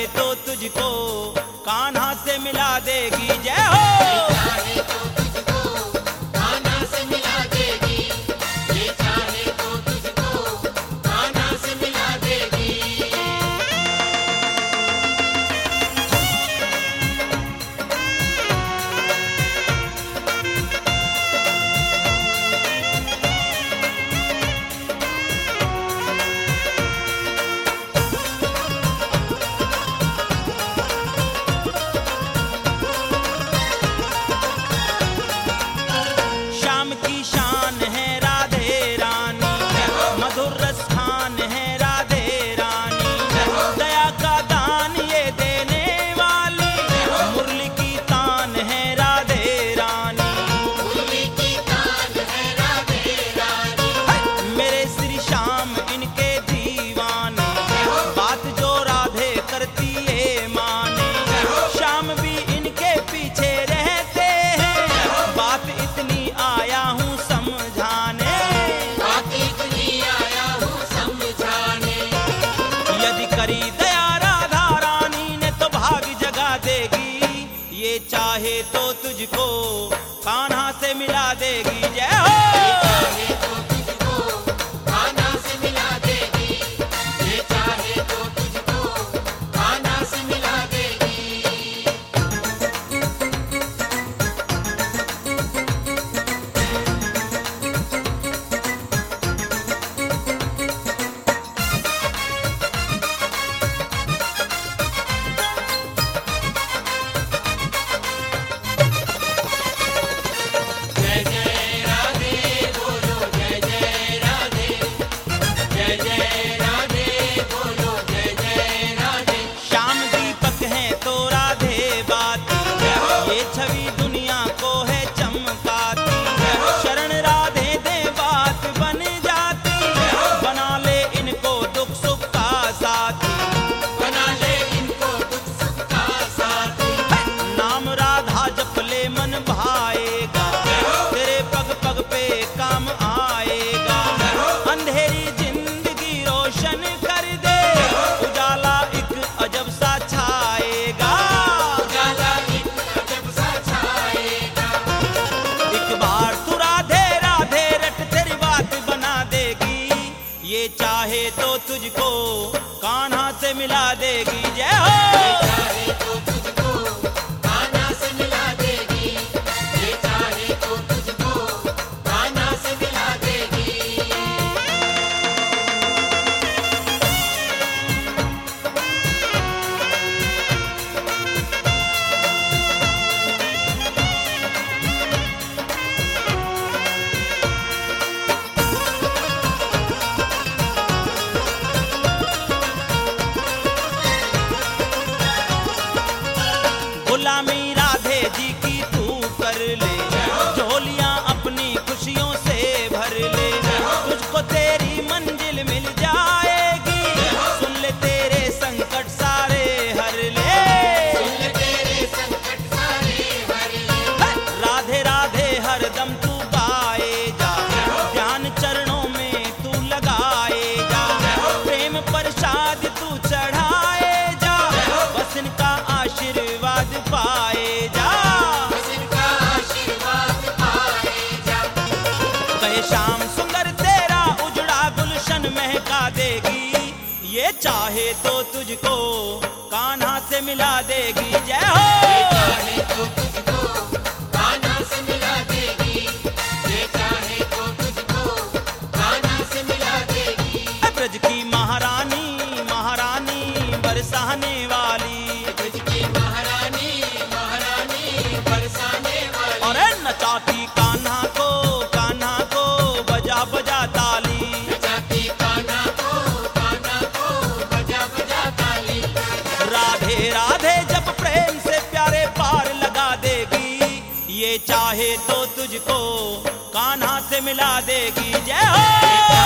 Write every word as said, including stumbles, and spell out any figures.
तो तुझको कान्हा से मिला देगी। जय हो। ये चाहे तो तुझको कान्हा से मिला देगी, ये चाहे तो तुझको कान्हा से मिला देगी। श्याम की शान है राधे रानी, मधुर रस खान है राधे रानी, दया का दान ये देने वाली, मुरली की तान है राधे रानी। मुरली की तान है राधे रानी, मेरे श्री श्याम इनके दीवाने, बात जो राधे करती है माने। श्याम भी इनके पीछे रहते हैं, बात इतनी आया हूँ समझाने। बात इतनी आया हूँ समझाने। यदि करी दया राधा रानी ने तो भाग जगा देगी, ये चाहे तो तुझको कान्हा से मिला देगी। जय हो। चाहे तो तुझको कान्हा से मिला देगी, ये चाहे तो तुझको कान्हा से मिला देगी। जय जय राधे बोलो, जय जय राधे, जय जय राधे बोलो, जय जय राधे। श्याम दीपक है तो राधे बाती, ये छवि दुनिया को है चमकाती। शरण राधे दे बात बन जाती, बना ले इनको दुख सुख का साथी। बना ले इनको दुख सुख का साथी। नाम राधा जप ले मन भाएगा, तेरे पग पग पे काम आएगा। अंधेरी जिंदगी रोशन कर दे, उजाला एक अजब सा छाएगा। उजाला एक अजब सा छाएगा। एक बार तू राधे राधे रट तेरी बात बना देगी, ये चाहे तो तुझको कान्हा से मिला देगी। जय हो। चाहे तो तुझको कान्हा से मिला देगी, ये चाहे तो तुझको कान्हा से मिला देगी। गुलामी राधे जी की तू कर ले, झोलियां अपनी खुशियों से भर ले। तुझको तेरी मंजिल मिल जाएगी, सुन ले तेरे संकट सारे हर ले। सुन ले तेरे संकट सारे हर ले। राधे राधे हर दम तू गाए जा, ध्यान चरणों में तू लगाए जा। प्रेम प्रसाद तू चढ़ाए जा, बस इनका आशीर्वाद पाए जा। बस इनका आशीर्वाद पाए जा। कहे श्याम सुंदर तेरा उजड़ा गुलशन महका देगी, ये चाहे तो तुझको कान्हा से मिला देगी। जय हो। चाहे तो तुझको कान्हा से मिला देगी, ये चाहे तो तुझको कान्हा से मिला देगी। ब्रज की महारानी महारानी बरसाने वाली, ब्रज की महारानी महारानी बरसाने वाली। और नचाती कान्हा को कान्हा को बजा बजा ताली। नचाती कान्हा को कान्हा को बजा बजा ताली। राधे राधे जब प्रेम से प्यारे पार लगा देगी, ये चाहे तो तुझको कान्हा से मिला देगी। जय हो।